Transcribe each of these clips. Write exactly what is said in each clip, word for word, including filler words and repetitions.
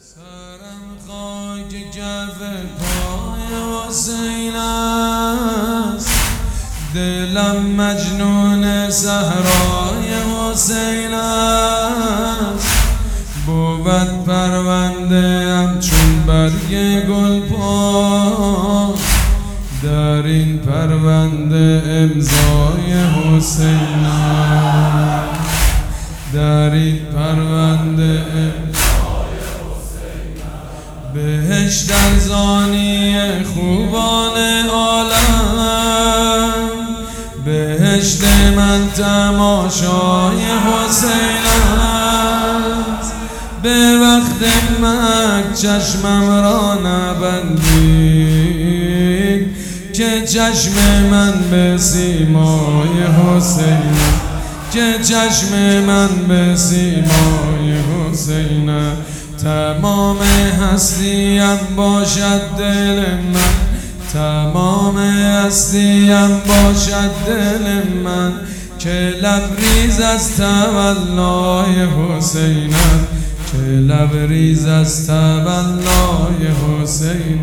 سرم خاک کف پای حسین است، دلم مجنون صحرای حسین است. بود پرونده همچون برگ گل پا، در این پرونده امضای حسین است، در این پرونده امضای حسین است. بهشت ارزانی خوبان عالم، بهشت من تماشای حسین است. به وقت مرگ چشمم را نبندید که چشم من به سیمای حسین، که چشم من به سیمای حسین. تمام هستیم باشد دل من، تمام هستیم باشد دل من، که لبریز از تولای حسین، که لبریز از تولای حسین.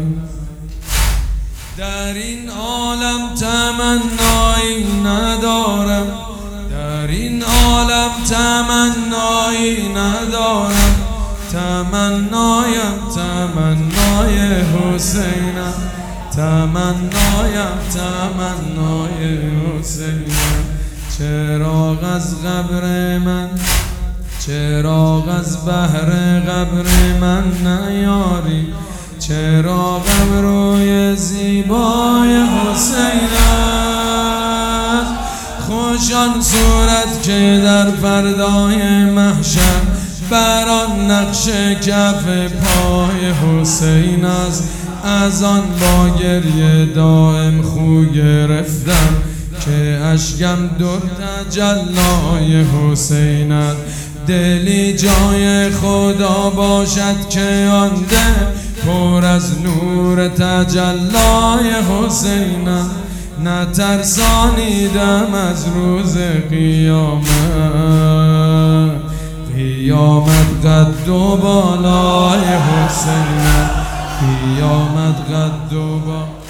در این عالم تمنایی ندارم، در این عالم تمنایی ندارم. تمنایم تمنای حسینم، تمنایم تمنای حسینم. چراغ از قبر من، چراغ از بحر قبر من نیاری، چراغم روی زیبای حسین است. خوش آن صورت که در فردای محشر بر آن نقش کف پای حسین است. از آن با گریه دائم خو گرفتم که اشکم در تجلای حسین است. دلی جای خدا باشد که آن دل پر از نور تجلای حسین است. نترسانیدم از روز قیامت، قیامت قد و بالای حسین، قیامت قد و بالای